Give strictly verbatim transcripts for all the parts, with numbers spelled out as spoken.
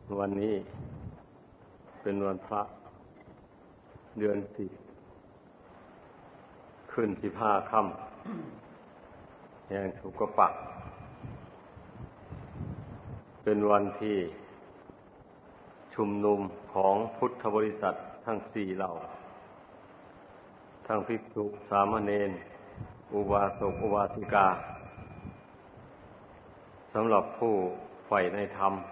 วันนี้เป็นวันพระเดือนสี่ขึ้นสิบห้าค่ำแห่งสุกปักเป็นวันที่ชุมนุมของพุทธบริษัททั้งสี่เหล่าทั้งภิกษุสามเณรอุบาสกอุบาสิกาสำหรับผู้ใฝ่ในธรรม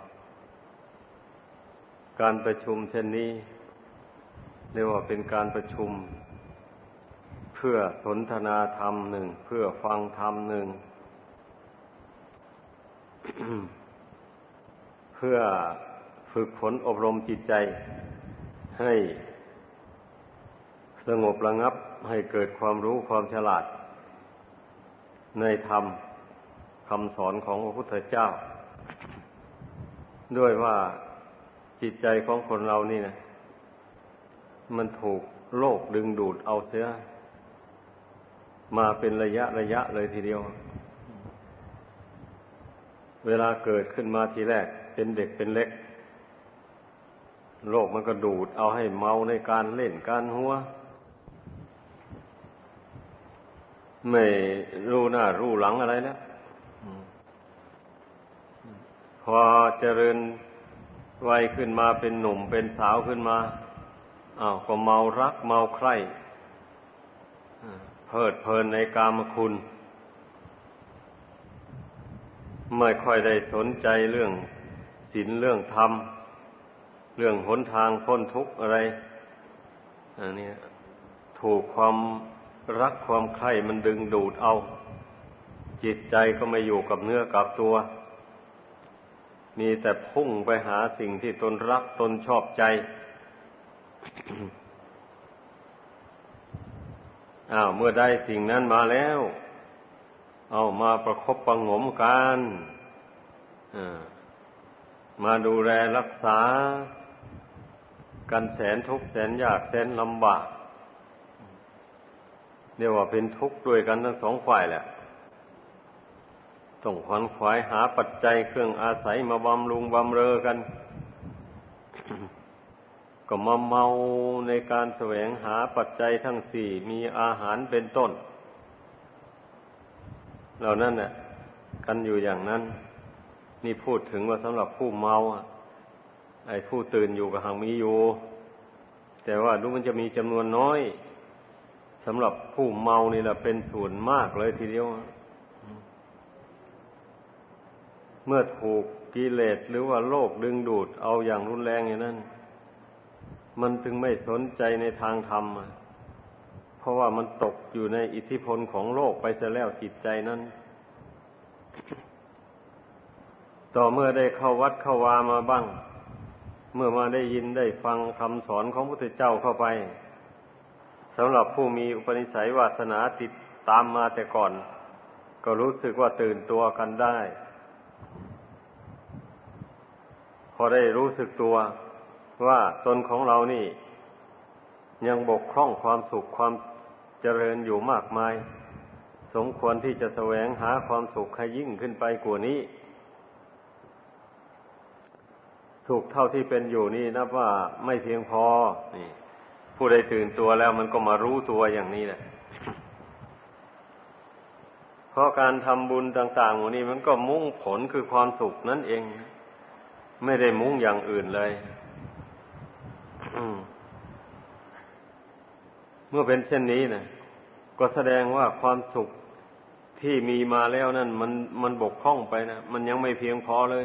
การประชุมเช่นนี้เรียกว่าเป็นการประชุมเพื่อสนทนาธรรมหนึ่งเพื่อฟังธรรมหนึ่ง เพื่อฝึกฝนอบรมจิตใจให้สงบระงับให้เกิดความรู้ความฉลาดในธรรมคำสอนของพระพุทธเจ้าด้วยว่าจิตใจของคนเรานี่นะมันถูกโลกดึงดูดเอาเสียมาเป็นระยะระยะเลยทีเดียวเวลาเกิดขึ้นมาทีแรกเป็นเด็กเป็นเล็กโลกมันก็ดูดเอาให้เมาในการเล่นการหัวไม่รู้หน้ารู้หลังอะไรแล้วพอเจริญวัยขึ้นมาเป็นหนุ่มเป็นสาวขึ้นมาอ้าวก็เมารักเมาใคร่เพลิดเพลินในกามคุณไม่ค่อยได้สนใจเรื่องศีลเรื่องธรรมเรื่องหนทางพ้นทุกข์อะไรอันนี้ถูกความรักความใคร่มันดึงดูดเอาจิตใจก็ไม่อยู่กับเนื้อกับตัวมีแต่พุ่งไปหาสิ่งที่ตนรักตนชอบใจ อ้าวเมื่อได้สิ่งนั้นมาแล้วเอามาประคบประหงมกันมาดูแลรักษากันแสนทุกข์แสนยากแสนลำบากเรียกว่าเป็นทุกข์ด้วยกันทั้งสองฝ่ายแหละต้องขวนขวายหาปัจจัยเครื่องอาศัยมาบำรุงบำเรอกัน ก็มาเมาในการแสวงหาปัจจัยทั้งสี่มีอาหารเป็นต้นเหล่านั้นน่ะกันอยู่อย่างนั้นนี่พูดถึงว่าสำหรับผู้เมาไอ้ผู้ตื่นอยู่ก็หังมีอยู่แต่ว่าดูมันจะมีจำนวนน้อยสำหรับผู้เมานี่แหละเป็นส่วนมากเลยทีเดียวเมื่อถูกกิเลสหรือว่าโลกดึงดูดเอาอย่างรุนแรงอย่างนั้นมันจึงไม่สนใจในทางธรรมเพราะว่ามันตกอยู่ในอิทธิพลของโลกไปเสียแล้วจิตใจนั้นต่อเมื่อได้เข้าวัดเข้าวามาบ้างเมื่อมาได้ยินได้ฟังคำสอนของพระพุทธเจ้าเข้าไปสำหรับผู้มีอุปนิสัยวาสนาติดตามมาแต่ก่อนก็รู้สึกว่าตื่นตัวกันได้พอได้รู้สึกตัวว่าตนของเรานี่ยังบกพร่องความสุขความเจริญอยู่มากมายสมควรที่จะแสวงหาความสุขให้ยิ่งขึ้นไปกว่านี้สุขเท่าที่เป็นอยู่นี่นับว่าไม่เพียงพอนี่ผู้ใดตื่นตัวแล้วมันก็มารู้ตัวอย่างนี้แหละเพราะการทำบุญต่างๆวันนี้มันก็มุ่งผลคือความสุขนั่นเองไม่ได้มุ่งอย่างอื่นเลยเมื่อเป็นเช่นนี้นะก็แสดงว่าความสุขที่มีมาแล้วนั่นมันมันบกพร่องไปนะมันยังไม่เพียงพอเลย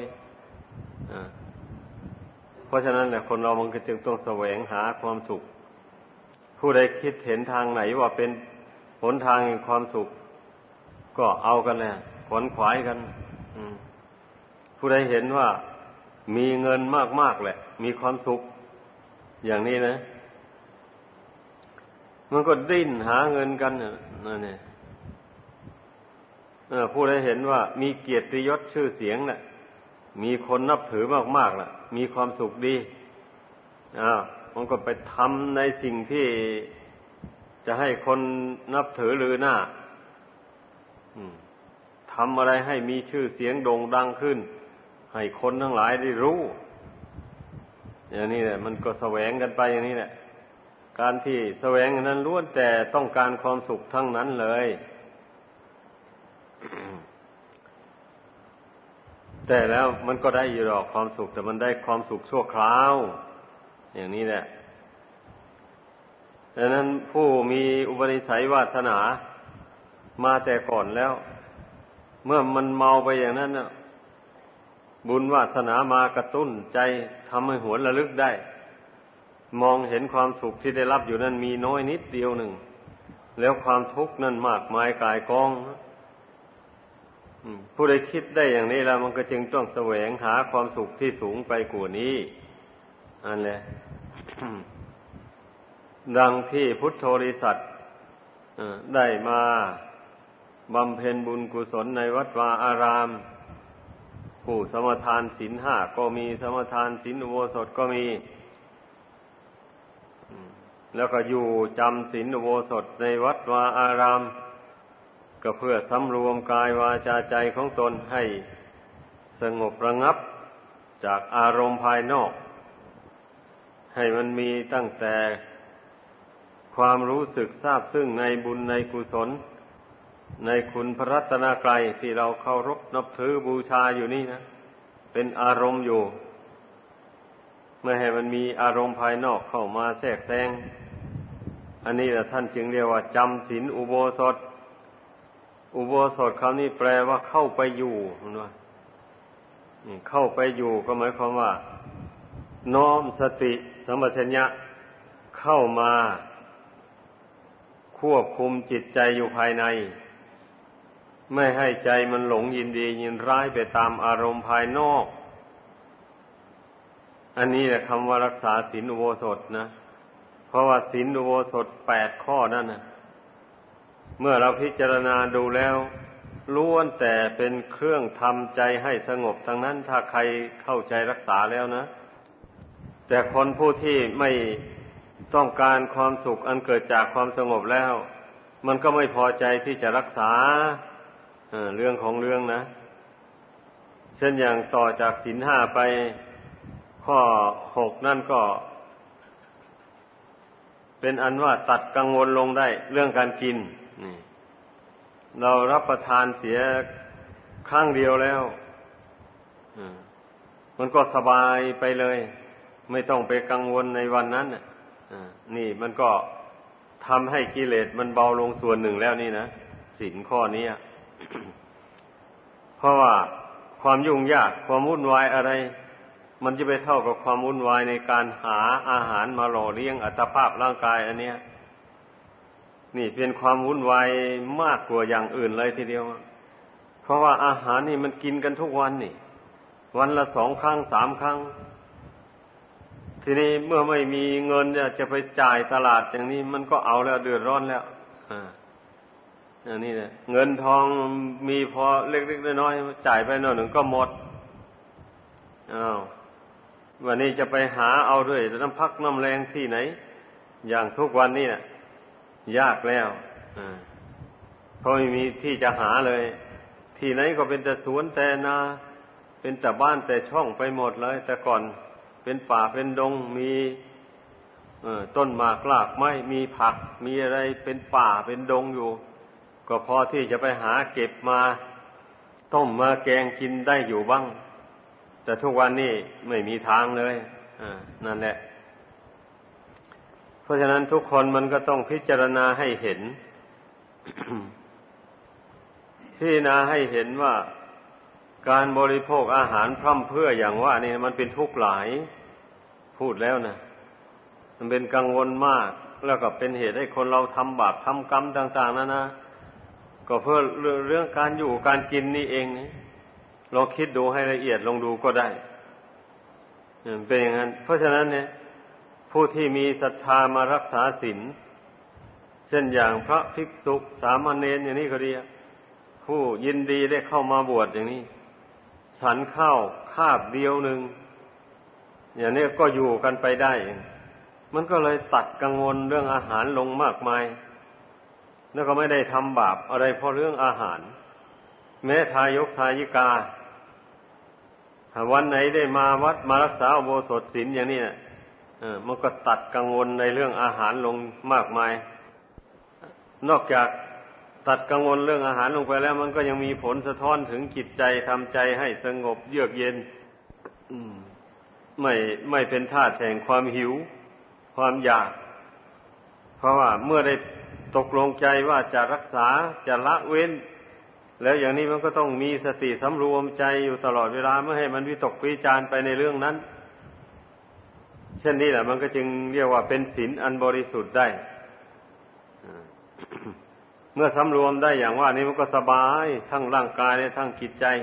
เพราะฉะนั้นแหละคนเรามันก็จึงต้องแสวงหาความสุขผู้ใดคิดเห็นทางไหนว่าเป็นหนทางแห่งความสุขก็เอากันเลยขวนขวายกันผู้ใดเห็นว่ามีเงินมากๆแหละมีความสุขอย่างนี้นะมันก็ดิ้นหาเงินกันนั่นเองผู้ใดเห็นว่ามีเกียรติยศชื่อเสียงน่ะมีคนนับถือมากๆล่ะมีความสุขดีอ้าวมันก็ไปทำในสิ่งที่จะให้คนนับถือลือหน้าทำอะไรให้มีชื่อเสียงโด่งดังขึ้นให้คนทั้งหลายได้รู้อย่างนี้แหละมันก็แสวงกันไปอย่างนี้แหละการที่แสวงนั้นล้วนแต่ต้องการความสุขทั้งนั้นเลยแต่แล้วมันก็ได้อยู่หรอกความสุขแต่มันได้ความสุขชั่วคราวอย่างนี้แหละดังนั้นผู้มีอุปนิสัยวาสนามาแต่ก่อนแล้วเมื่อมันเมาไปอย่างนั้นน่ะบุญวาสนามากระตุ้นใจทำให้หวนระลึกได้มองเห็นความสุขที่ได้รับอยู่นั้นมีน้อยนิดเดียวหนึ่งแล้วความทุกข์นั้นมากมายกายกองผู้ใดคิดได้อย่างนี้แล้วมันก็จึงต้องแสวงหาความสุขที่สูงไปกว่านี้อันแหละ ดังที่พุทโธริสัตได้มาบำเพ็ญบุญกุศลในวัดวาอารามผู้สมทานศีลห้าก็มีสมทานศีลอุโบสถก็มีแล้วก็อยู่จำศีลอุโบสถในวัดวาอารามก็เพื่อสำรวมกายวาจาใจของตนให้สงบระงับจากอารมณ์ภายนอกให้มันมีตั้งแต่ความรู้สึกซาบซึ้งในบุญในกุศลในคุณพระรัตนกรัยที่เราเคารพนับถือบูชาอยู่นี่นะเป็นอารมณ์อยู่ไม่ให้มันมีอารมณ์ภายนอกเข้ามาแทรกแซงอันนี้แหละท่านจึงเรียกว่าจำศีลอุโบสถอุโบสถคำนี้แปลว่าเข้าไปอยู่มันว่านี่เข้าไปอยู่ก็หมายความว่าน้อมสติสัมปชัญญะเข้ามาควบคุมจิตใจอยู่ภายในไม่ให้ใจมันหลงยินดียินร้ายไปตามอารมณ์ภายนอกอันนี้แหละคำว่ารักษาศีลอุโบสถนะเพราะว่าศีลอุโบสถแปดข้อนั่นนะเมื่อเราพิจารณาดูแล้วล้วนแต่เป็นเครื่องทำใจให้สงบทั้งนั้นถ้าใครเข้าใจรักษาแล้วนะแต่คนผู้ที่ไม่ต้องการความสุขอันเกิดจากความสงบแล้วมันก็ไม่พอใจที่จะรักษาเ, เรื่องของเรื่องนะเช่นอย่างต่อจากศีลห้าไปข้อหกนั่นก็เป็นอันว่าตัดกังวลลงได้เรื่องการกินนี่เรารับประทานเสียครั้งเดียวแล้วมันก็สบายไปเลยไม่ต้องไปกังวลในวันนั้นนี่มันก็ทำให้กิเลสมันเบาลงส่วนหนึ่งแล้วนี่นะศีลข้อนี้ เพราะว่าความยุ่งยากความวุ่นวายอะไรมันจะไปเท่ากับความวุ่นวายในการหาอาหารมาหล่อเลี้ยงอัตภาพร่างกายอันเนี้ยนี่เป็นความวุ่นวายมากกว่าอย่างอื่นเลยทีเดียวเพราะว่าอาหารนี่มันกินกันทุกวันนี่วันละสองครั้งสามครั้งทีนี้เมื่อไม่มีเงินจะไปจ่ายตลาดอย่างนี้มันก็เอาแล้วเดือดร้อนแล้วอ่าอันนี้แหละเงินทองมีพอเล็กๆน้อยๆจ่ายไปหน่อยหนึ่งก็หมดอ้าววันนี้จะไปหาเอาด้วยน้ำพักน้ำแรงที่ไหนอย่างทุกวันนี้น่ะยากแล้วอ่าเพราะไม่มีที่จะหาเลยที่ไหนก็เป็นแต่สวนแต่นาเป็นแต่บ้านแต่ช่องไปหมดเลยแต่ก่อนเป็นป่าเป็นดงมีเอ่อต้นหมากรากไม้มีผักมีอะไรเป็นป่าเป็นดงอยู่ก็พอที่จะไปหาเก็บมาต้มมาแกงกินได้อยู่บ้างแต่ทุกวันนี้ไม่มีทางเลยอ่านั่นแหละเพราะฉะนั้นทุกคนมันก็ต้องพิจารณาให้เห็น พิจารณาให้เห็นว่าการบริโภคอาหารพร่ำเพรื่ออย่างว่านี่มันเป็นทุกข์หลายพูดแล้วนะมันเป็นกังวลมากแล้วก็เป็นเหตุให้คนเราทำบาปทำกรรมต่างๆนั่นนะก็เพื่อเรื่องการอยู่การกินนี่เองลองคิดดูให้ละเอียดลองดูก็ได้เป็นอย่างนั้นเพราะฉะนั้นเนี่ยผู้ที่มีศรัทธามารักษาศีลเช่นอย่างพระภิกษุสามเณรอย่างนี้ก็ดีผู้ยินดีได้เข้ามาบวชอย่างนี้ฉันข้าวคาบเดียวหนึ่งอย่างนี้ก็อยู่กันไปได้มันก็เลยตัดกังวลเรื่องอาหารลงมากมายแล้วก็ไม่ได้ทำบาปอะไรเพราะเรื่องอาหารแม้ทายกทายิกาถ้าวันไหนได้มาวัดมารักษาอุโบสถศีลอย่างนี้นะเออมันก็ตัดกังวลในเรื่องอาหารลงมากมายนอกจากตัดกังวลเรื่องอาหารลงไปแล้วมันก็ยังมีผลสะท้อนถึงจิตใจทำใจให้สงบเยือกเย็นไม่ไม่เป็นทาสแห่งความหิวความอยากเพราะว่าเมื่อได้ตกลงใจว่าจะรักษาจะละเว้นแล้วอย่างนี้มันก็ต้องมีสติสำรวมใจอยู่ตลอดเวลาไม่ให้มันวิตกวิจารไปในเรื่องนั้นเช่นนี้แหละมันก็จึงเรียกว่าเป็นศีลอันบริสุทธิ์ได้ เมื่อสำรวมได้อย่างว่านี้มันก็สบายทั้งร่างกายและทั้งจิตใจ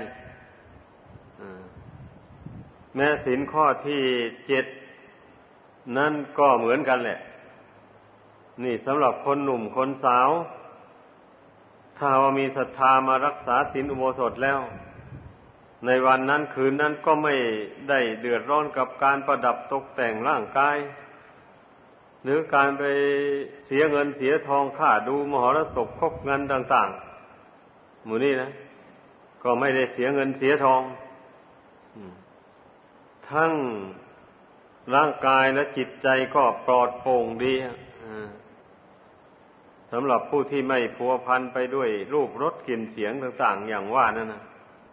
แม้ศีลข้อที่เจ็ดนั่นก็เหมือนกันแหละนี่สำหรับคนหนุ่มคนสาวถ้าว่ามีศรัทธามารักษาศีลอุโบสถแล้วในวันนั้นคืนนั้นก็ไม่ได้เดือดร้อนกับการประดับตกแต่งร่างกายหรือการไปเสียเงินเสียทองค่าดูมหรสพคบเงินต่างๆหมู่นี้นะก็ไม่ได้เสียเงินเสียทองทั้งร่างกายและจิตใจก็ปลอดโปร่งดีสำหรับผู้ที่ไม่พัวพันไปด้วยรูปรสกลิ่นเสียงต่างๆอย่างว่านั่นนะ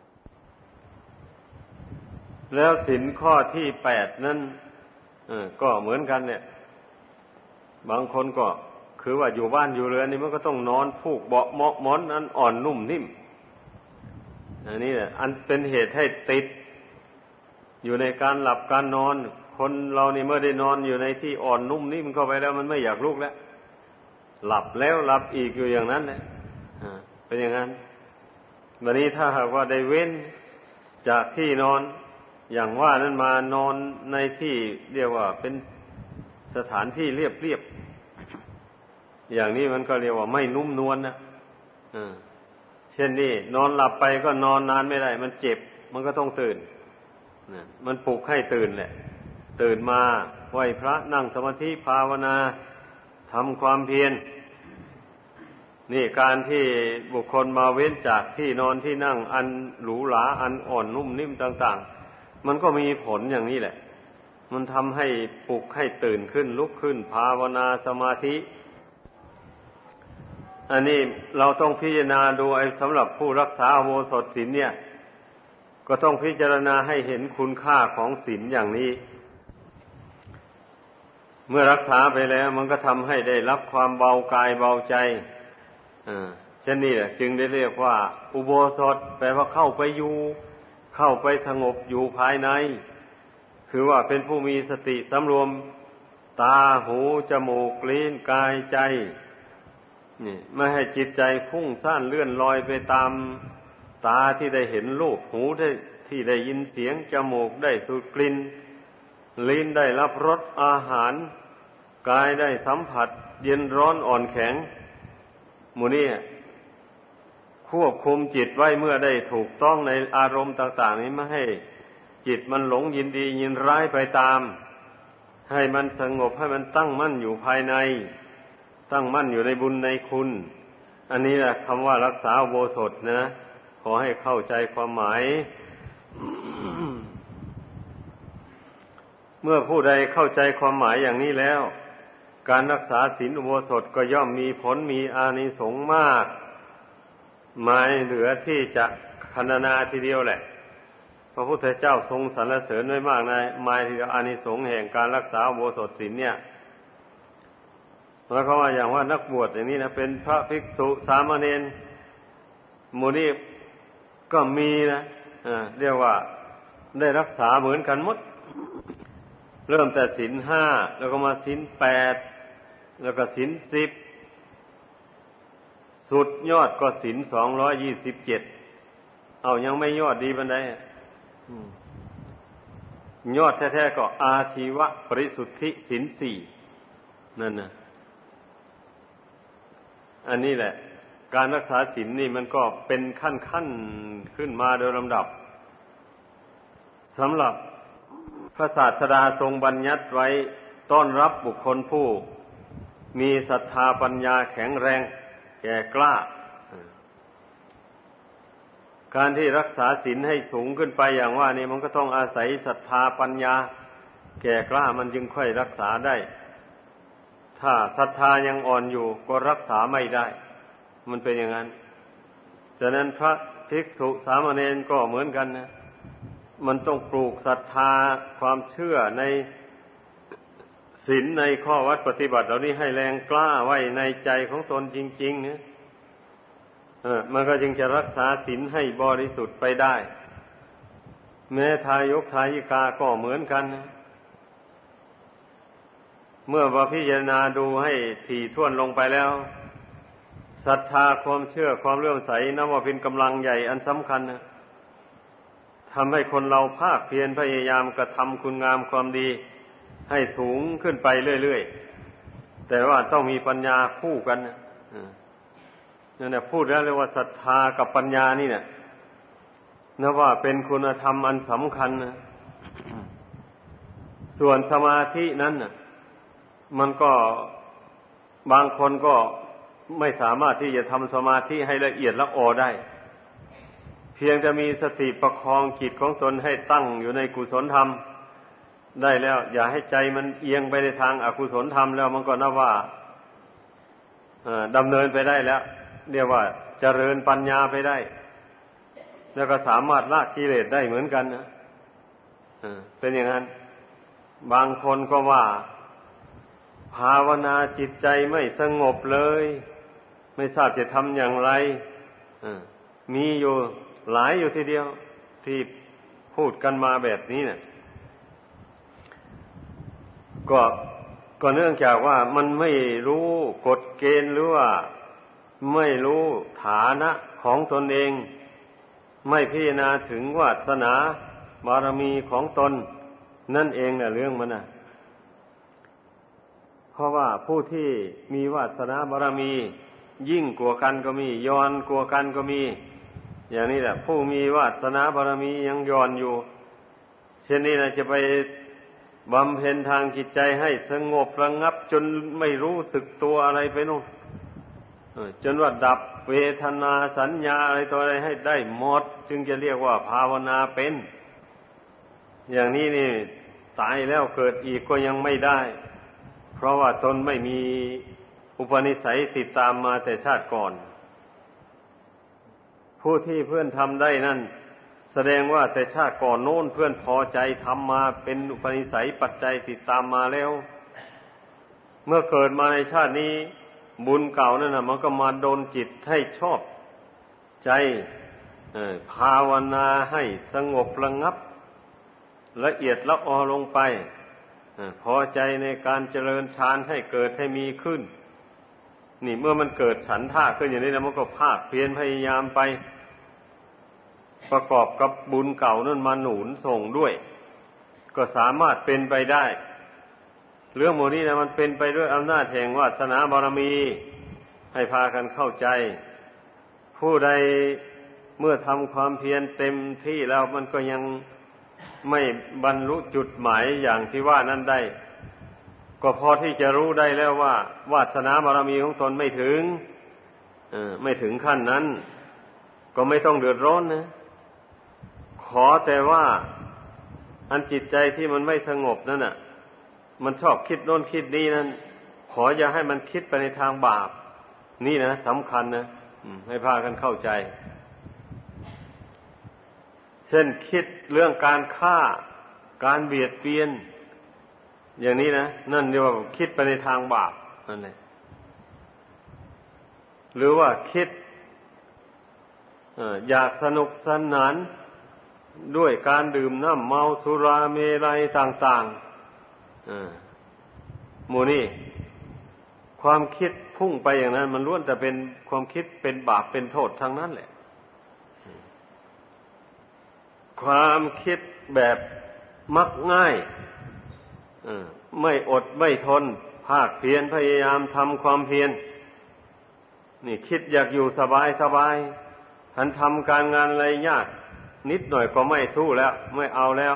แล้วศีลข้อที่แปดนั้นก็เหมือนกันเนี่ยบางคนก็คือว่าอยู่บ้านอยู่เรือนนี่มันก็ต้องนอนฟูกเบาะเหมาะหมอนอันอ่อนนุ่มนิ่มอันนี้แหละอันเป็นเหตุให้ติดอยู่ในการหลับการนอนคนเรานี่เมื่อได้นอนอยู่ในที่อ่อนนุ่มนิ่มเข้าไปแล้วมันไม่อยากลุกแล้วหลับแล้วหลับอีกอยู่อย่างนั้นแหละเป็นอย่างนั้นวันนี้ถ้าหากว่าได้เว้นจากที่นอนอย่างว่านั้นมานอนในที่เรียกว่าเป็นสถานที่เรียบๆอย่างนี้มันก็เรียกว่าไม่นุ่มนวล นะเช่นนี้นอนหลับไปก็นอนนานไม่ได้มันเจ็บมันก็ต้องตื่นมันปลุกให้ตื่นแหละตื่นมาไหว้พระนั่งสมาธิภาวนาทำความเพียรนี่การที่บุคคลมาเว้นจากที่นอนที่นั่งอันหรูหราอันอ่อนนุ่มนิ่มต่างๆมันก็มีผลอย่างนี้แหละมันทำให้ปลุกให้ตื่นขึ้นลุกขึ้นภาวนาสมาธิอันนี้เราต้องพิจารณาดูไอ้สำหรับผู้รักษาอุโบสถศีลเนี่ยก็ต้องพิจารณาให้เห็นคุณค่าของศีลอย่างนี้เมื่อรักษาไปแล้วมันก็ทำให้ได้รับความเบากายเบาใจอ่าเช่นนี้แหละจึงได้เรียกว่าอุโบสถแปลว่าเข้าไปอยู่เข้าไปสงบอยู่ภายในคือว่าเป็นผู้มีสติสำรวมตาหูจมูกลิ้นกายใจนี่ไม่ให้จิตใจฟุ้งซ่านเลื่อนลอยไปตามตาที่ได้เห็นรูปหูที่ได้ยินเสียงจมูกได้สูดกลิ่นลิ้นได้รับรสอาหารกายได้สัมผัสเย็นร้อนอ่อนแข็งหมู่นี้ควบคุมจิตไว้เมื่อได้ถูกต้องในอารมณ์ต่างๆนี้ไม่ให้จิตมันหลงยินดียินร้ายไปตามให้มันสงบให้มันตั้งมั่นอยู่ภายในตั้งมั่นอยู่ในบุญในคุณอันนี้แหละคำว่ารักษาอุโบสถนะขอให้เข้าใจความหมาย เมื่อผู้ใดเข้าใจความหมายอย่างนี้แล้วการรักษาศีลอุโบสถก็ย่อมมีผลมีอานิสงส์มากหมายเหลือที่จะพรรณนาทีเดียวแหละพระพุทธเจ้าทรงสรรเสริญไว้มากนะหมายถึงอานิสงส์แห่งการรักษาอุโบสถศีลเนี่ยหมายความว่าอย่างว่านักบวชอย่างนี้นะเป็นพระภิกษุสามเณรหมู่นี้ก็มีนะอ่าเรียกว่าได้รักษาเหมือนกันหมดเริ่มแต่ศีลห้าแล้วก็มาศีลแปดแล้วก็ศีลสิบสุดยอดก็ศีลสองร้อยยี่สิบเจ็ดเอายังไม่ยอดดีปานใดยอดแท้ๆก็อาชีวะปริสุทธิศีลสี่นั่นนะอันนี้แหละการรักษาศีลนี่มันก็เป็นขั้นๆขึ้นมาโดยลำดับสำหรับพระศาสดาทรงบัญญัติไว้ต้อนรับบุคคลผู้มีศรัทธาปัญญาแข็งแรงแก่กล้าการที่รักษาศีลให้สูงขึ้นไปอย่างว่านี่มันก็ต้องอาศัยศรัทธาปัญญาแก่กล้ามันจึงค่อยรักษาได้ถ้าศรัทธายังอ่อนอยู่ก็รักษาไม่ได้มันเป็นอย่างนั้นฉะนั้นพระภิกษุสามเณรก็เหมือนกันนะมันต้องปลูกศรัทธาความเชื่อในศีลในข้อวัดปฏิบัติเหล่านี้ให้แรงกล้าไว้ในใจของตนจริงๆเนี่ยเออมันก็จึงจะรักษาศีลให้บริสุทธิ์ไปได้แม้ทายกทายิกาก็เหมือนกันนะเมื่อว่าพิจารณาดูให้ถี่ถ้วนลงไปแล้วศรัทธาความเชื่อความเลื่อมใสนับว่าเป็นกำลังใหญ่อันสำคัญนะทำให้คนเราภาคเพียรพยายามกระทำคุณงามความดีให้สูงขึ้นไปเรื่อยๆแต่ว่าต้องมีปัญญาคู่กันนะนั่นแหละพูดแล้วเรียกว่าศรัทธากับปัญญานี่เนี่ยนับว่าเป็นคุณธรรมอันสำคัญนะส่วนสมาธินั้นน่ะมันก็บางคนก็ไม่สามารถที่จะทำสมาธิให้ละเอียดละออได้เพียงจะมีสติประคองจิตของตนให้ตั้งอยู่ในกุศลธรรมได้แล้วอย่าให้ใจมันเอียงไปในทางอกุศลธรรมแล้วมันก็นับว่าดำเนินไปได้แล้วเรียกว่าเจริญปัญญาไปได้แล้วก็สามารถละกิเลสได้เหมือนกันนะเป็นอย่างนั้นบางคนก็ว่าภาวนาจิตใจไม่สงบเลยไม่ทราบจะทำอย่างไรมีอยู่หลายอยู่ทีเดียวที่พูดกันมาแบบนี้เนี่ยก็ก็เนื่องจากว่ามันไม่รู้กฎเกณฑ์หรือว่าไม่รู้ฐานะของตนเองไม่พิจารณาถึงวาสนาบารมีของตนนั่นเองน่ะเรื่องมันน่ะเพราะว่าผู้ที่มีวาสนาบารมียิ่งกว่ากันก็มีย้อนกว่ากันก็มีอย่างนี้แหละผู้มีวาสนาบารมียังย้อนอยู่เช่นนี้นะจะไปบำเพ็ญทางจิตใจให้สงบระงับจนไม่รู้สึกตัวอะไรไปนู่นจนว่าดับเวทนาสัญญาอะไรตัวอะไรให้ได้หมดจึงจะเรียกว่าภาวนาเป็นอย่างนี้นี่ตายแล้วเกิดอีกก็ยังไม่ได้เพราะว่าตนไม่มีอุปนิสัยติดตามมาแต่ชาติก่อนผู้ที่เพื่อนทำได้นั่นแสดงว่าแต่ชาติก่อนโน้นเพื่อนพอใจทำมาเป็นอุปนิสัยปัจจัยติดตามมาแล้วเมื่อเกิดมาในชาตินี้บุญเก่านั่นน่ะมันก็มาโดนจิตให้ชอบใจภาวนาให้สงบระงับละเอียดละออลงไปพอใจในการเจริญฌานให้เกิดให้มีขึ้นนี่เมื่อมันเกิดฉันทะขึ้นอย่างนี้แล้วมันก็ภาคเพียรพยายามไปประกอบกับบุญเก่านั่นมาหนุนส่งด้วยก็สามารถเป็นไปได้เรื่องหมดนี้นะมันเป็นไปด้วยอำนาจแห่งวาสนาบารมีให้พากันเข้าใจผู้ใดเมื่อทำความเพียรเต็มที่แล้วมันก็ยังไม่บรรลุจุดหมายอย่างที่ว่านั้นได้ก็พอที่จะรู้ได้แล้วว่าวาสนาบารมีของตนไม่ถึงเออไม่ถึงขั้นนั้นก็ไม่ต้องเดือดร้อนนะขอแต่ว่าอันจิตใจที่มันไม่สงบนั่นน่ะมันชอบคิดโน่นคิดนี่นั่นขออย่าให้มันคิดไปในทางบาปนี่นะสำคัญนะให้พากันเข้าใจเช่นคิดเรื่องการฆ่าการเบียดเบียนอย่างนี้นะนั่นเรียกว่าคิดไปในทางบาปนั่นแหละหรือว่าคิดอยากสนุกสนานด้วยการดื่มน้ำเมาสุราเมรัยต่างๆหมู่นี่ความคิดพุ่งไปอย่างนั้นมันล้วนแต่เป็นความคิดเป็นบาปเป็นโทษทั้งนั้นแหละความคิดแบบมักง่ายไม่อดไม่ทนภาคเพียรพยายามทำความเพียรนี่คิดอยากอยู่สบายสบายหันทำการงานอะไรยากนิดหน่อยก็ไม่สู้แล้วไม่เอาแล้ว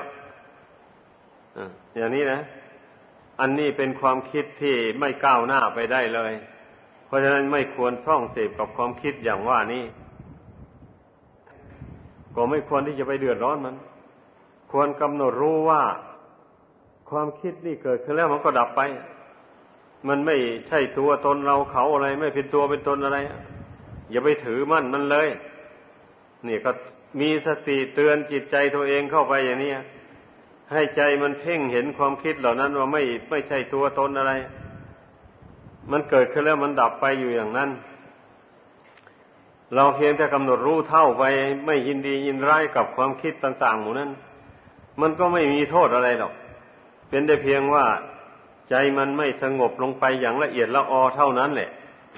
อย่างนี้นะอันนี้เป็นความคิดที่ไม่ก้าวหน้าไปได้เลยเพราะฉะนั้นไม่ควรส่องเสพกับความคิดอย่างว่านี้ก็ไม่ควรที่จะไปเดือดร้อนมันควรกำหนดรู้ว่าความคิดนี่เกิดขึ้นแล้วมันก็ดับไปมันไม่ใช่ตัวตนเราเขาอะไรไม่เป็นตัวเป็นตนอะไรอย่าไปถือมั่นมันเลยนี่ก็มีสติเตือนจิตใจตัวเองเข้าไปอย่างนี้ให้ใจมันเพ่งเห็นความคิดเหล่านั้นว่าไม่ไม่ใช่ตัวตนอะไรมันเกิดขึ้นแล้วมันดับไปอยู่อย่างนั้นเราเพียงแต่กำหนดรู้เท่าไปไม่ยินดียินร้ายกับความคิดต่างๆหมู่นั้นมันก็ไม่มีโทษอะไรหรอกเป็นได้เพียงว่าใจมันไม่สงบลงไปอย่างละเอียดละออเท่านั้นแหละ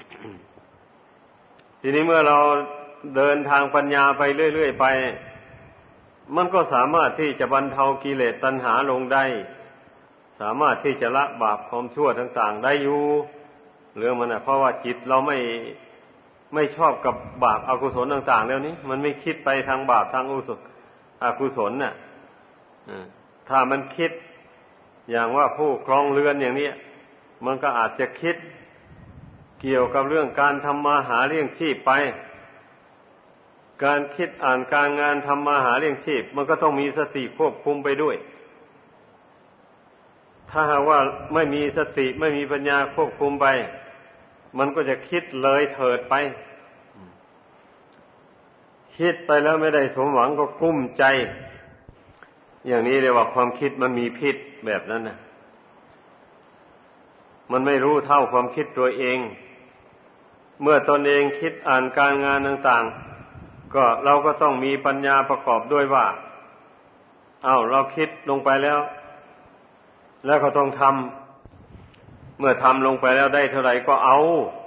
ทีนี้เมื่อเราเดินทางปัญญาไปเรื่อยๆไปมันก็สามารถที่จะบรรเทากิเลสตัณหาลงได้สามารถที่จะละบาปความชั่วต่างๆได้อยู่เรื่องมันนะเพราะว่าจิตเราไม่ไม่ชอบกับบาปอกุศลต่างๆแล้วนี้มันไม่คิดไปทางบาปทางอกุศลอกุศลน่ะถ้ามันคิดอย่างว่าผู้ครองเรือนอย่างนี้มันก็อาจจะคิดเกี่ยวกับเรื่องการทำมาหาเลี้ยงชีพไปการคิดอ่านการงานทำมาหาเลี้ยงชีพมันก็ต้องมีสติควบคุมไปด้วยถ้าหากว่าไม่มีสติไม่มีปัญญาควบคุมไปมันก็จะคิดเลยเถิดไปคิดไปแล้วไม่ได้สมหวังก็กุ้มใจอย่างนี้เรียกว่าความคิดมันมีพิษแบบนั้นนะมันไม่รู้เท่าความคิดตัวเองเมื่อตนเองคิดอ่านการงานต่างๆก็เราก็ต้องมีปัญญาประกอบด้วยว่าเอ้าเราคิดลงไปแล้วแล้วก็ต้องทำเมื่อทำลงไปแล้วได้เท่าไหร่ก็เอา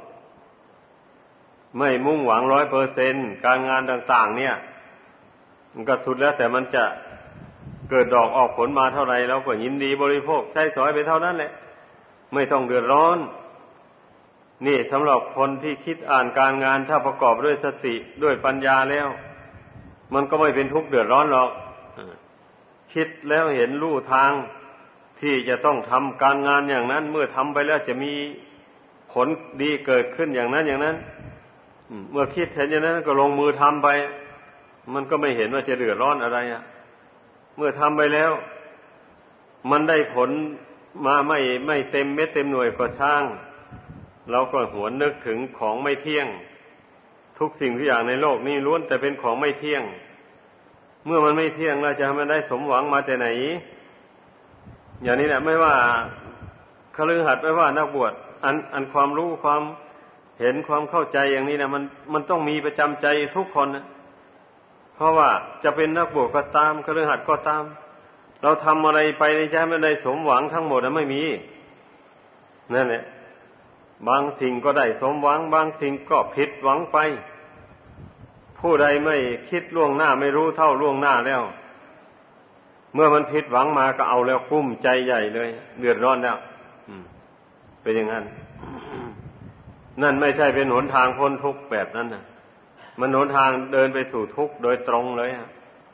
ไม่มุ่งหวังร้อยเปอร์เซ็นต์การงานต่างๆเนี่ยมันก็สุดแล้วแต่มันจะเกิดดอกออกผลมาเท่าไหร่แล้วก็ยินดีบริโภคใช้สอยไปเท่านั้นแหละไม่ต้องเดือดร้อนนี่สำหรับคนที่คิดอ่านการงานถ้าประกอบด้วยสติด้วยปัญญาแล้วมันก็ไม่เป็นทุกข์เดือดร้อนหรอกคิดแล้วเห็นลู่ทางที่จะต้องทำการงานอย่างนั้นเมื่อทำไปแล้วจะมีผลดีเกิดขึ้นอย่างนั้นอย่างนั้นเมื่อคิดเห็นอย่างนั้นก็ลงมือทำไปมันก็ไม่เห็นว่าจะเดือดร้อนอะไรอ่ะเมื่อทำไปแล้วมันได้ผลมาไม่ไม่เต็มเม็ดเต็มหน่วยก็ช่างเราก็หวนนึกถึงของไม่เที่ยงทุกสิ่งทุกอย่างในโลกนี้ล้วนแต่เป็นของไม่เที่ยงเมื่อมันไม่เที่ยงเราจะให้มันได้สมหวังมาแต่ไหนอย่างนี้แหละไม่ว่าคฤหัสถ์ไม่ว่านักบวชอันอันความรู้ความเห็นความเข้าใจอย่างนี้นะมันมันต้องมีประจำใจทุกคนนะเพราะว่าจะเป็นนักบวชก็ตามคฤหัสถ์ก็ตามเราทำอะไรไปในใจไม่ได้สมหวังทั้งหมดนะไม่มีนั่นแหละบางสิ่งก็ได้สมหวังบางสิ่งก็ผิดหวังไปผู้ใดไม่คิดล่วงหน้าไม่รู้เท่าล่วงหน้าแล้วเมื่อมันผิดหวังมาก็เอาแล้วกุ้มใจใหญ่เลยเดือดร้อนแล้วเป็นอย่างนั้นนั่นไม่ใช่เป็นหนทางพ้นทุกข์แบบนั้นนะมันหนทางเดินไปสู่ทุกข์โดยตรงเลยอ่ะ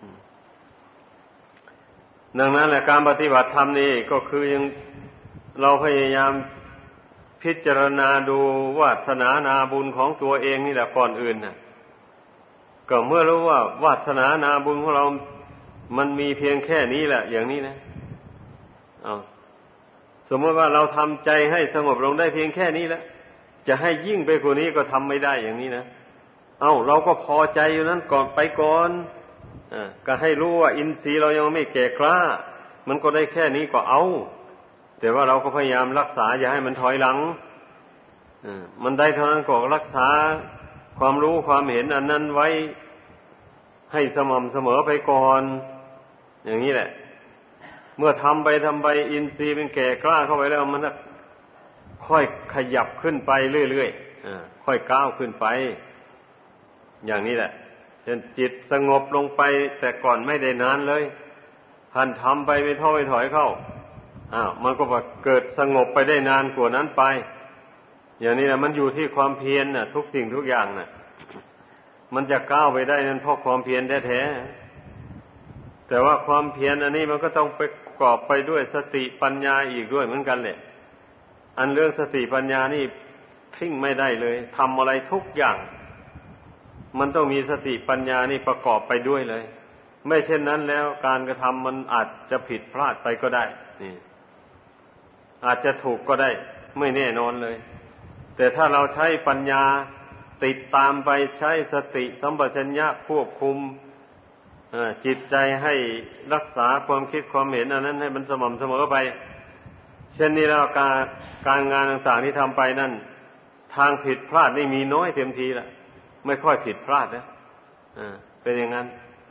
ดังนั้นแหละการปฏิบัติธรรมนี่ก็คือยังเราพยายามพิจารณาดูวาสนานาบุญของตัวเองนี่แหละก่อนอื่นน่ะก็เมื่อรู้ว่าวาสนานาบุญของเรามันมีเพียงแค่นี้แหละอย่างนี้นะเอาสมมติว่าเราทำใจให้สงบลงได้เพียงแค่นี้แล้วจะให้ยิ่งไปกว่านี้ก็ทำไม่ได้อย่างนี้นะเอาเราก็พอใจอยู่นั้นก่อนไปก่อนอ่าก็ให้รู้ว่าอินทรีย์เรายังไม่แก่กล้ามันก็ได้แค่นี้ก็เอาแต่ว่าเราก็พยายามรักษาอย่าให้มันถอยหลังอ่ามันได้เท่านั้นก็รักษาความรู้ความเห็นอันนั้นไว้ให้สม่ำเสมอไปก่อนอย่างนี้แหละเมื่อทำไปทำไปอินทรีย์เป็นแก่กล้าเข้าไปแล้วมันก็ค่อยขยับขึ้นไปเรื่อยๆอ่าค่อยก้าวขึ้นไปอย่างนี้แหละเช่นจิตสงบลงไปแต่ก่อนไม่ได้นานเลยท่านทำไปไม่ท้อไม่ถอยเข้าอ้าวมันก็เกิดสงบไปได้นานกว่านั้นไปอย่างนี้นะมันอยู่ที่ความเพียรน่ะทุกสิ่งทุกอย่างน่ะมันจะก้าวไปได้นั้นเพราะความเพียรแท้ๆแต่ว่าความเพียรอันนี้มันก็ต้องประกอบไปด้วยสติปัญญาอีกด้วยเหมือนกันแหละอันเรื่องสติปัญญานี่ทิ้งไม่ได้เลยทำอะไรทุกอย่างมันต้องมีสติปัญญานี่ประกอบไปด้วยเลยไม่เช่นนั้นแล้วการกระทำมันอาจจะผิดพลาดไปก็ได้นี่อาจจะถูกก็ได้ไม่แน่นอนเลยแต่ถ้าเราใช้ปัญญาติดตามไปใช้สติสัมปชัญญะควบคุมจิตใจให้รักษาความคิดความเห็นอันนั้นให้มันสม่ำเสมอไปเช่นนี้แล้วการการงานต่างๆที่ทำไปนั่นทางผิดพลาดนี่มีน้อยเต็มทีละไม่ค่อยผิดพลาดนะอ่าเป็นอย่างนั้น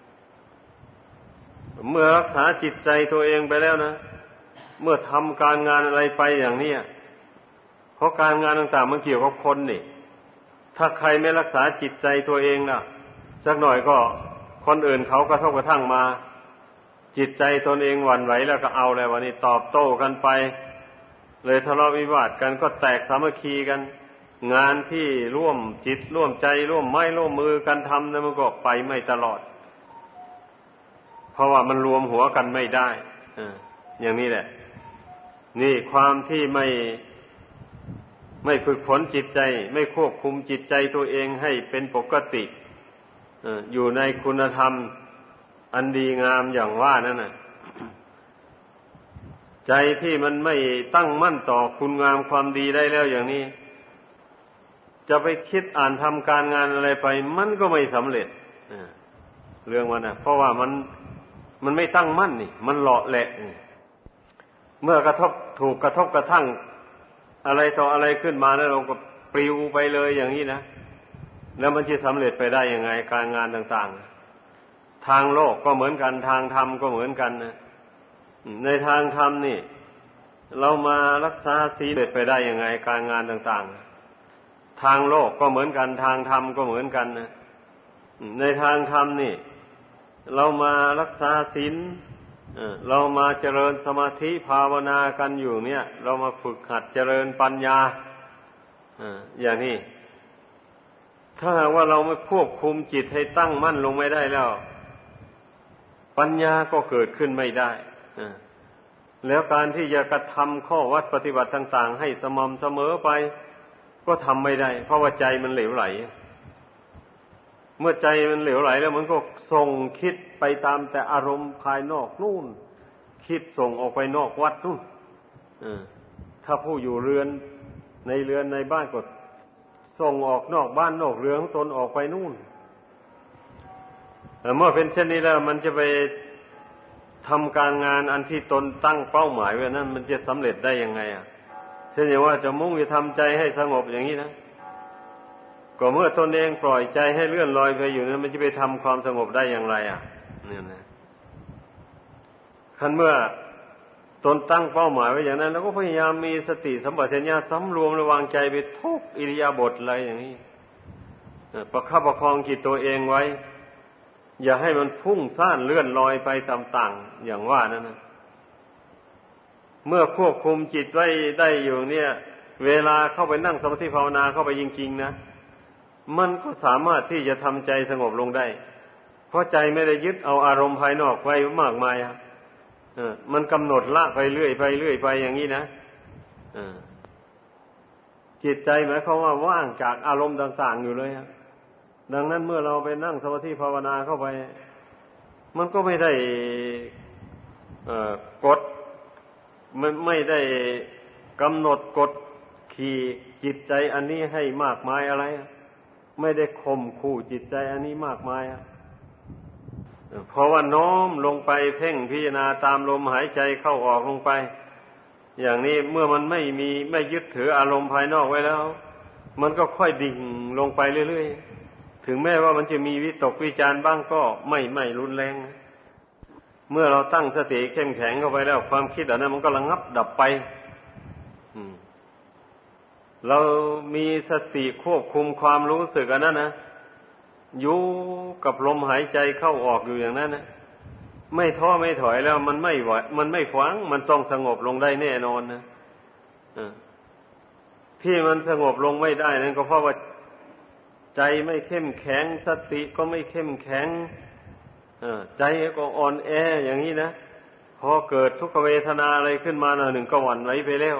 เมื่อรักษาจิตใจตัวเองไปแล้วนะเมื่อทำการงานอะไรไปอย่างนี้เพราะการงานต่างๆมันเกี่ยวกับคนนี่ถ้าใครไม่รักษาจิตใจตัวเองล่ะสักหน่อยก็คนอื่นเขากระทบกระทั่งมาจิตใจตนเองหวั่นไหวแล้วก็เอาแล้ววันนี้ตอบโต้กันไปเลยทะเลาะวิวาทกันก็แตกสามัคคีกันงานที่ร่วมจิตร่วมใจร่วมไม้ร่วมมือกันทำนั้นมันก็ไปไม่ตลอดเพราะว่ามันรวมหัวกันไม่ได้อ่าอย่างนี้แหละนี่ความที่ไม่ไม่ฝึกฝนจิตใจไม่ควบคุมจิตใจตัวเองให้เป็นปกติอยู่ในคุณธรรมอันดีงามอย่างว่านั่นน่ะใจที่มันไม่ตั้งมั่นต่อคุณงามความดีได้แล้วอย่างนี้จะไปคิดอ่านทำการงานอะไรไปมันก็ไม่สำเร็จเรื่องมันนะเพราะว่ามันมันไม่ตั้งมั่นนี่มันหล่อแหละเมื่อกระทบถูกกระทบกระทั่งอะไรต่ออะไรขึ้นมาแล้วเราก็ปลิวไปเลยอย่างนี้นะแล้วมันจะสำเร็จไปได้ยังไงการงานต่างๆทางโลกก็เหมือนกันทางธรรมก็เหมือนกันนะในทางธรรมนี่เรามารักษาศีลเด็ดไปได้ยังไงการงานต่างๆทางโลกก็เหมือนกันทางธรรมก็เหมือนกันนะในทางธรรมนี่เรามารักษาศีลเรามาเจริญสมาธิภาวนากันอยู่เนี่ยเรามาฝึกหัดเจริญปัญญาอย่างนี้ถ้าว่าเราไม่ควบคุมจิตให้ตั้งมั่นลงไม่ได้แล้วปัญญาก็เกิดขึ้นไม่ได้แล้วการที่จะกระทำข้อวัดปฏิบัติต่างๆให้สม่ำเสมอไปก็ทำไม่ได้เพราะว่าใจมันเหลวไหลเมื่อใจมันเหลวไหลแล้วมันก็ส่งคิดไปตามแต่อารมณ์ภายนอกนู่นคิดส่งออกไปนอกวัดนู่นถ้าผู้อยู่เรือนในเรือนในบ้านก็ส่งออกนอกบ้านนอกเรือนของตนออกไปนู่นแต่เมื่อเป็นเช่นนี้แล้วมันจะไปทำการงานอันที่ตนตั้งเป้าหมายไว้นั้นมันจะสำเร็จได้ยังไงอ่ะเช่นอย่างว่าจะมุ่งจะทำใจให้สงบอย่างนี้นะก็เมื่อตนเองปล่อยใจให้เลื่อนลอยไปอยู่นั้นมันจะไปทำความสงบได้อย่างไรอ่ะเนี่ยนะคันเมื่อตนตั้งเป้าหมายไว้อย่างนั้นแล้วก็พยายามมีสติสัมปชัญญะสำรวมระวังใจไปทุกอิริยาบถอะไรอย่างนี้ประคับประคองจิตตัวเองไว้อย่าให้มันฟุ้งซ่านเลื่อนลอยไปต่างๆอย่างว่านั่นนะเมื่อควบคุมจิตไว้ได้อยู่เนี่ยเวลาเข้าไปนั่งสมาธิภาวนาเข้าไปจริงๆนะมันก็สามารถที่จะทำใจสงบลงได้เพราะใจไม่ได้ยึดเอาอารมณ์ภายนอกไว้มากมายครับมันกำหนดละไปเรื่อยไปเรื่อยไปอย่างนี้นะจิตใจหมายความว่าว่างจากอารมณ์ต่างๆอยู่เลยครับดังนั้นเมื่อเราไปนั่งสมาธิภาวนาเข้าไปมันก็ไม่ได้กดไม่ไม่ได้กำหนดกดขี่จิตใจอันนี้ให้มากมายอะไรไม่ได้ข่มขู่จิตใจอันนี้มากมายเพราะว่าน้อมลงไปเพ่งพิจารณาตามลมหายใจเข้าออกลงไปอย่างนี้เมื่อมันไม่มีไม่ยึดถืออารมณ์ภายนอกไว้แล้วมันก็ค่อยดิ่งลงไปเรื่อยๆถึงแม้ว่ามันจะมีวิตกวิจารบ้างก็ไม่ไม่รุนแรงเมื่อเราตั้งสติเข้มแข็งเข้าไปแล้วความคิดอันนั้นมันก็ระงับดับไปเรามีสติควบคุมความรู้สึกอันนั้นนะอยู่กับลมหายใจเข้าออกอยู่อย่างนั้นนะไม่ท้อไม่ถอยแล้วมันไม่ไหวมันไม่ฝังมันต้องสงบลงได้แน่นอนนะที่มันสงบลงไม่ได้นั่นก็เพราะว่าใจไม่เข้มแข็งสติก็ไม่เข้มแข็งใจก็อ่อนแออย่างนี้นะพอเกิดทุกขเวทนาอะไรขึ้นมาหน่อยหนึ่งก็หวั่นไหวไปแล้ว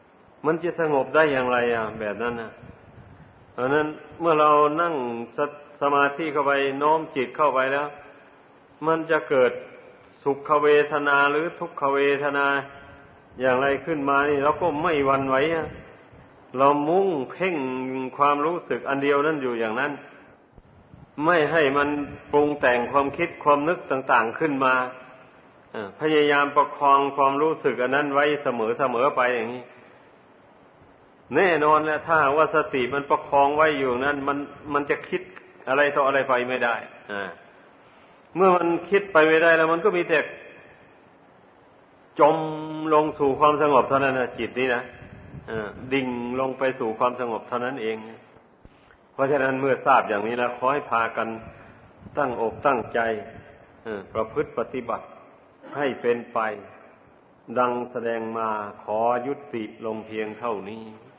มันจะสงบได้อย่างไรอ่ะแบบนั้นนะเพราะนั้นเมื่อเรานั่งสสมาธิเข้าไปโน้มจิตเข้าไปแล้วมันจะเกิดสุขเวทนาหรือทุกขเวทนาอย่างไรขึ้นมานี่เราก็ไม่หวั่นไหวเรามุ่งเพ่งความรู้สึกอันเดียวนั่นอยู่อย่างนั้นไม่ให้มันปรุงแต่งความคิดความนึกต่างๆขึ้นมาพยายามประคองความรู้สึกอันนั้นไว้เสมอๆไปอย่างนี้แน่นอนแหละถ้าว่าสติมันประคองไว้อยู่นั้นมันมันจะคิดอะไรต่ออะไรไปไม่ได้อ่าเมื่อมันคิดไปไม่ได้แล้วมันก็มีแต่จมลงสู่ความสงบเท่านั้นนะจิตนี่นะดิ่งลงไปสู่ความสงบเท่านั้นเองเพราะฉะนั้นเมื่อทราบอย่างนี้แล้วขอให้พากันตั้งอกตั้งใจประพฤติปฏิบัติให้เป็นไปดังแสดงมาขอยุติลงเพียงเท่านี้